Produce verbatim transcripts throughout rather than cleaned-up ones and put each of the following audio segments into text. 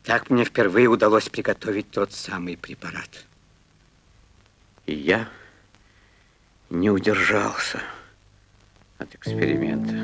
Так мне впервые удалось приготовить тот самый препарат. И я не удержался от эксперимента.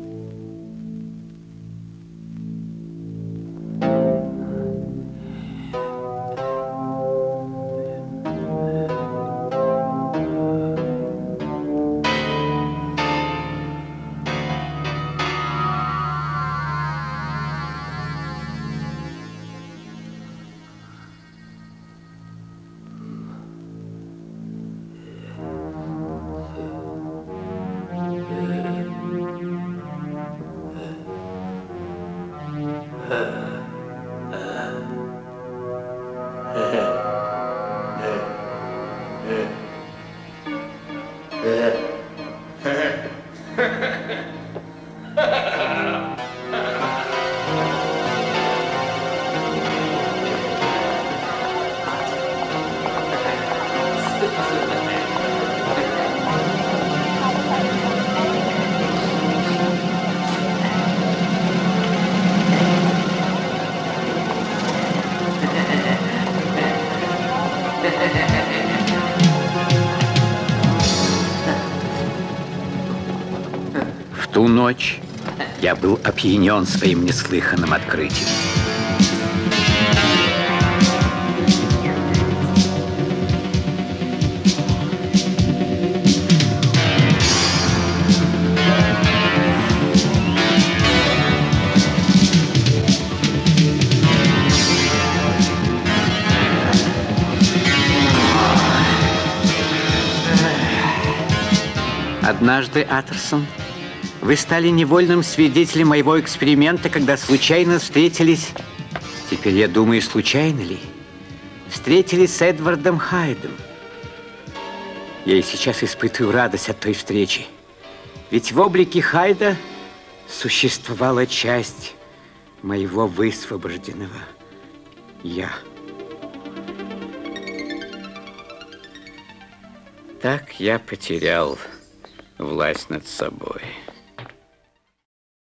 В ту ночь я был опьянен своим неслыханным открытием. Однажды, Аттерсон, вы стали невольным свидетелем моего эксперимента, когда случайно встретились, теперь я думаю, случайно ли, встретились с Эдвардом Хайдом. Я и сейчас испытываю радость от той встречи, ведь в облике Хайда существовала часть моего высвобожденного «я». Так я потерял власть над собой.